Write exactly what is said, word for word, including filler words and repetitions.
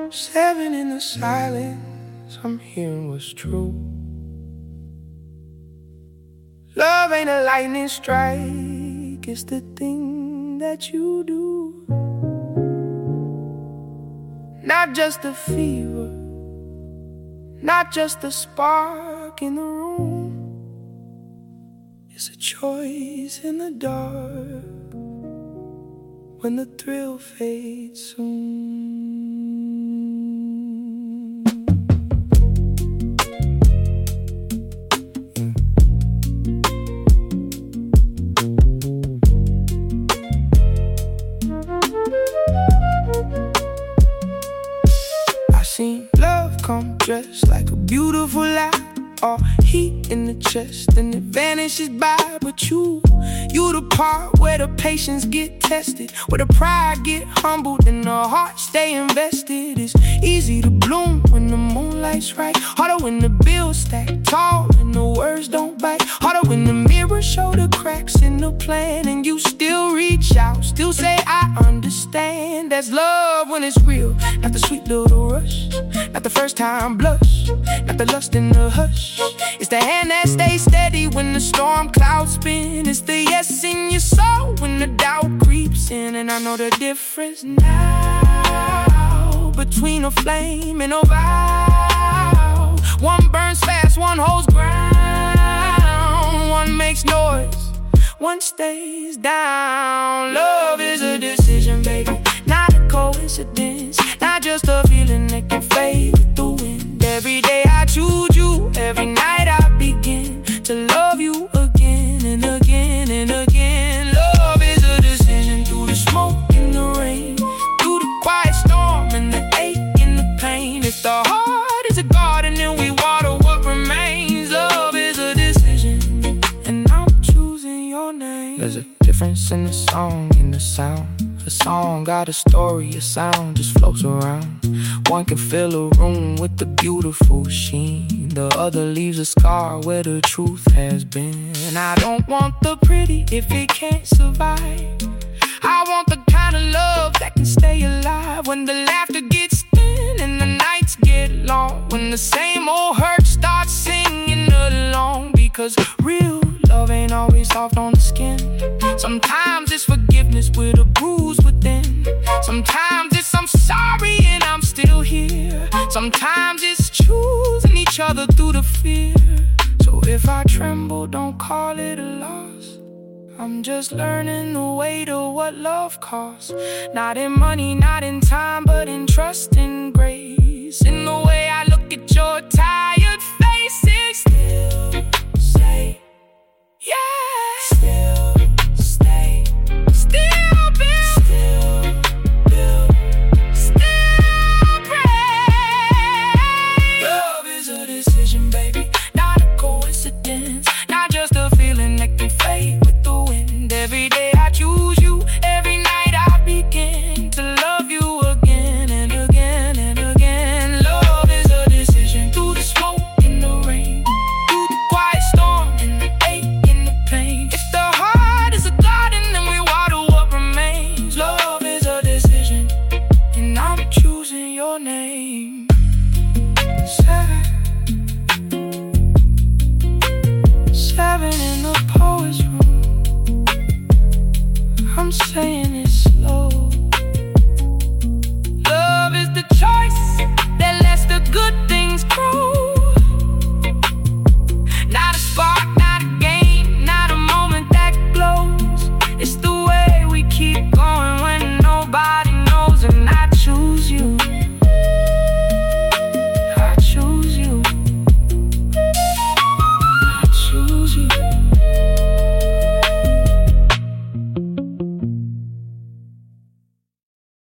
Seven in the silence, I'm hearing what's true. Love ain't a lightning strike, it's the thing that you do. Not just the fever, not just the spark in the room. It's a choice in the dark when the thrill fades soon. I seen love come dressed like a beautiful lie, all heat in the chest and it vanishes by. But you, you the part where the patience get tested, where the pride get humbled and the heart stay invested. It's easy to bloom when the moonlight's right, harder when the bills stack tall and the words don't bite, harder when the mirror show the cracks in the plan and you still reach out, still say I understand. That's love when it's real, not the sweet little rush, not the first time blush, not the lust in the hush. It's the hand that stays steady when the storm clouds spin. It's the yes in your soul when the doubt creeps in. And I know the difference now between a flame and a vow. One burns fast, one holds ground. One makes noise, one stays down. Love is a decision, baby, not a coincidence, not just a feeling that can fade with the wind. Every day I choose you, every night I begin to love you again and again and again. Love is a decision through the smoke and the rain, through the quiet storm and the ache and the pain. If the heart is a garden and we water what remains, love is a decision and I'm choosing your name. There's a difference in the song, in the sound. A song got a story, a sound just floats around. One can fill a room with the beautiful sheen, the other leaves a scar where the truth has been. And I don't want the pretty if it can't survive. I want the kind of love that can stay alive when the laughter gets thin and the nights get long, when the same old hurt starts singing along. Because real love ain't always soft on the skin. Sometimes it's forgiveness with a bruise within. Sometimes it's I'm sorry and I'm still here. Sometimes it's choosing each other through the fear. So if I tremble, don't call it a loss. I'm just learning the weight of what love costs. Not in money, not in time, but in trust and grace. In the way I look at your tired faces, still say yeah, still stay, still build, still build, still pray. Love is a decision, baby, not a coincidence, not just a feeling that can fade with the wind. Every day